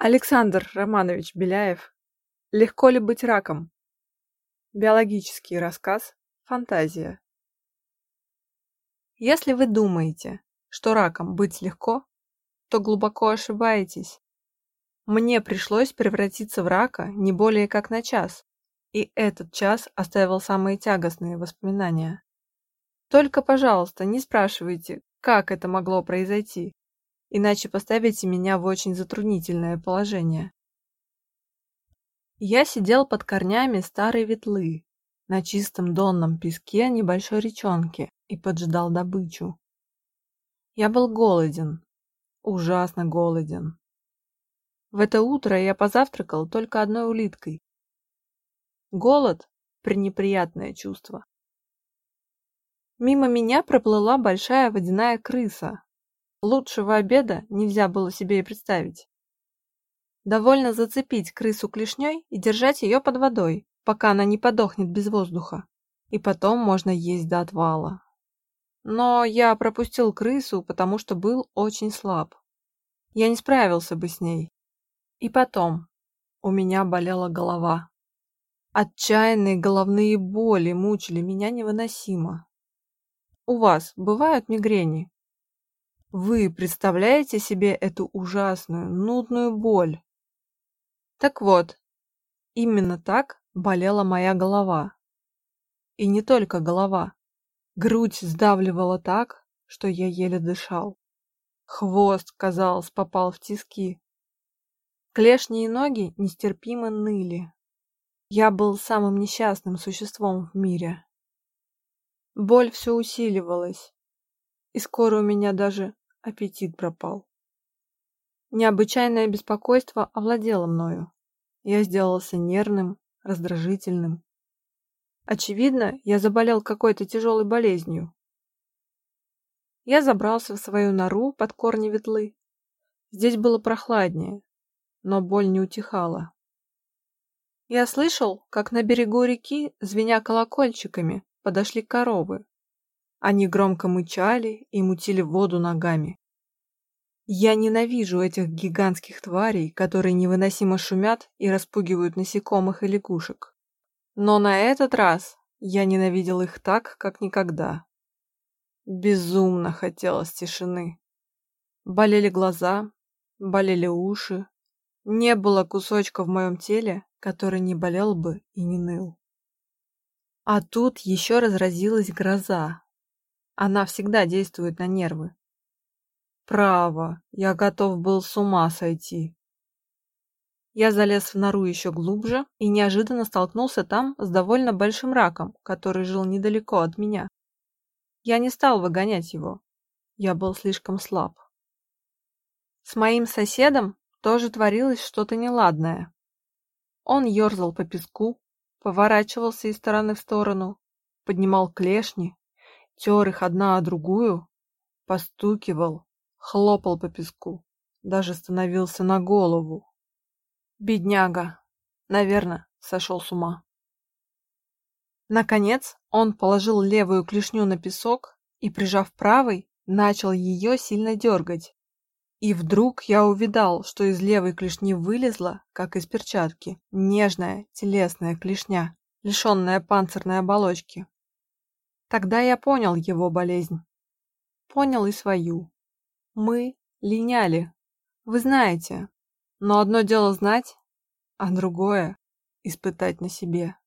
Александр Романович Беляев. Легко ли быть раком? Биологический рассказ. Фантазия. Если вы думаете, что раком быть легко, то глубоко ошибаетесь. Мне пришлось превратиться в рака не более как на час, и этот час оставил самые тягостные воспоминания. Только, пожалуйста, не спрашивайте, как это могло произойти, иначе поставите меня в очень затруднительное положение. Я сидел под корнями старой ветлы на чистом донном песке небольшой речонки и поджидал добычу. Я был голоден, ужасно голоден. В это утро я позавтракал только одной улиткой. Голод – пренеприятное чувство. Мимо меня проплыла большая водяная крыса. Лучшего обеда нельзя было себе и представить. Довольно зацепить крысу клешней и держать ее под водой, пока она не подохнет без воздуха, и потом можно есть до отвала. Но я пропустил крысу, потому что был очень слаб. Я не справился бы с ней. И потом у меня болела голова. Отчаянные головные боли мучили меня невыносимо. У вас бывают мигрени? Вы представляете себе эту ужасную, нудную боль? Так вот, именно так болела моя голова. И не только голова. Грудь сдавливала так, что я еле дышал. Хвост, казалось, попал в тиски. Клешни и ноги нестерпимо ныли. Я был самым несчастным существом в мире. Боль все усиливалась, и скоро у меня даже аппетит пропал. Необычайное беспокойство овладело мною. Я сделался нервным, раздражительным. Очевидно, я заболел какой-то тяжелой болезнью. Я забрался в свою нору под корни ветлы. Здесь было прохладнее, но боль не утихала. Я слышал, как на берегу реки, звеня колокольчиками, подошли коровы. Они громко мычали и мутили воду ногами. Я ненавижу этих гигантских тварей, которые невыносимо шумят и распугивают насекомых и лягушек. Но на этот раз я ненавидел их так, как никогда. Безумно хотелось тишины. Болели глаза, болели уши. Не было кусочка в моем теле, который не болел бы и не ныл. А тут еще разразилась гроза. Она всегда действует на нервы. Право, я готов был с ума сойти. Я залез в нору еще глубже и неожиданно столкнулся там с довольно большим раком, который жил недалеко от меня. Я не стал выгонять его. Я был слишком слаб. С моим соседом тоже творилось что-то неладное. Он ерзал по песку, поворачивался из стороны в сторону, поднимал клешни, тер их одна о другую, постукивал, хлопал по песку, даже становился на голову. Бедняга, наверное, сошел с ума. Наконец, он положил левую клешню на песок и, прижав правой, начал ее сильно дергать. И вдруг я увидал, что из левой клешни вылезла, как из перчатки, нежная телесная клешня, лишенная панцирной оболочки. Тогда я понял его болезнь. Понял и свою. Мы линяли. Вы знаете. Но одно дело знать, а другое — испытать на себе.